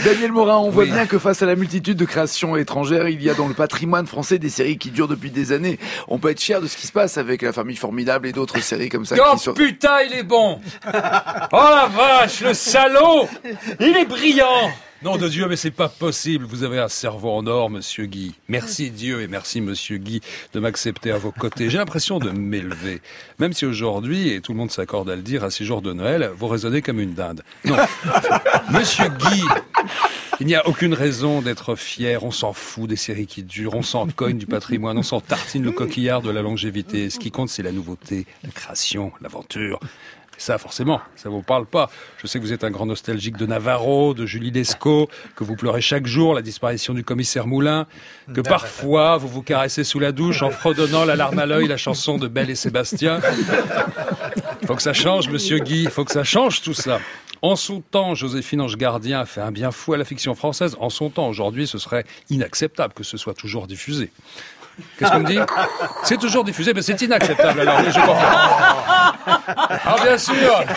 Daniel Morin, on voit bien que face à la multitude de créations étrangères, il y a dans le patrimoine français des séries qui durent depuis des années. On peut être fier de ce qui se passe avec La Famille Formidable et d'autres séries comme ça. Oh putain, il est bon. Oh la vache, le salaud. Il est brillant. Nom de Dieu, mais c'est pas possible. Vous avez un cerveau en or, monsieur Guy. Merci Dieu et merci monsieur Guy de m'accepter à vos côtés. J'ai l'impression de m'élever. Même si aujourd'hui, et tout le monde s'accorde à le dire, à ces jours de Noël, vous raisonnez comme une dinde. Non. Monsieur Guy, il n'y a aucune raison d'être fier. On s'en fout des séries qui durent. On s'en cogne du patrimoine. On s'en tartine le coquillard de la longévité. Ce qui compte, c'est la nouveauté, la création, l'aventure. Ça, forcément, ça vous parle pas. Je sais que vous êtes un grand nostalgique de Navarro, de Julie Lescaut, que vous pleurez chaque jour la disparition du commissaire Moulin, que parfois vous vous caressez sous la douche en fredonnant la larme à l'œil la chanson de Belle et Sébastien. Faut que ça change, monsieur Guy, faut que ça change tout ça. En son temps, Joséphine Ange Gardien a fait un bien fou à la fiction française. En son temps, aujourd'hui, ce serait inacceptable que ce soit toujours diffusé. Qu'est-ce qu'on me dit ? C'est toujours diffusé, mais c'est inacceptable alors, oui, je comprends. Ah bien sûr,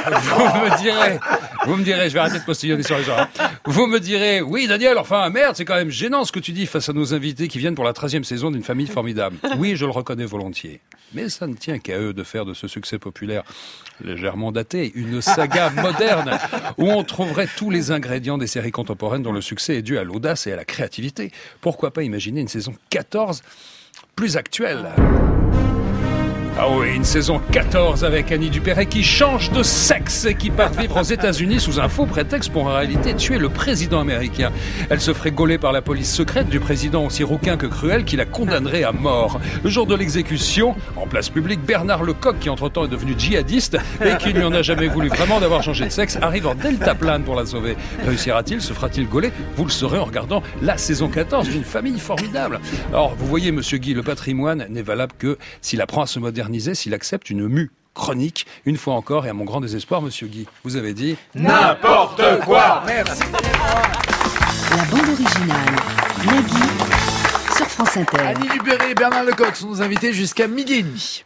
vous me direz, je vais arrêter de postillonner sur les gens. Hein. Vous me direz, oui Daniel, enfin merde, c'est quand même gênant ce que tu dis face à nos invités qui viennent pour la 13e saison d'une Famille Formidable. Oui, je le reconnais volontiers. Mais ça ne tient qu'à eux de faire de ce succès populaire légèrement daté une saga moderne où on trouverait tous les ingrédients des séries contemporaines dont le succès est dû à l'audace et à la créativité. Pourquoi pas imaginer une saison 14 plus actuelle ? Ah oui, une saison 14 avec Annie Dupéret qui change de sexe et qui part vivre aux États-Unis sous un faux prétexte pour en réalité tuer le président américain. Elle se ferait gauler par la police secrète du président aussi rouquin que cruel qui la condamnerait à mort. Le jour de l'exécution, en place publique, Bernard Lecoq, qui entre-temps est devenu djihadiste et qui lui en a jamais voulu vraiment d'avoir changé de sexe, arrive en deltaplane pour la sauver. Réussira-t-il ? Se fera-t-il gauler ? Vous le saurez en regardant la saison 14 d'une Famille Formidable. Alors, vous voyez, monsieur Guy, le patrimoine n'est valable que s'il apprend à se moderniser, s'il accepte une mue chronique, une fois encore, et à mon grand désespoir, monsieur Guy, vous avez dit n'importe quoi. Merci. La bande originale, Nagui, sur France Inter. Annie Dupéret et Bernard Lecoq sont nos invités jusqu'à 12h30.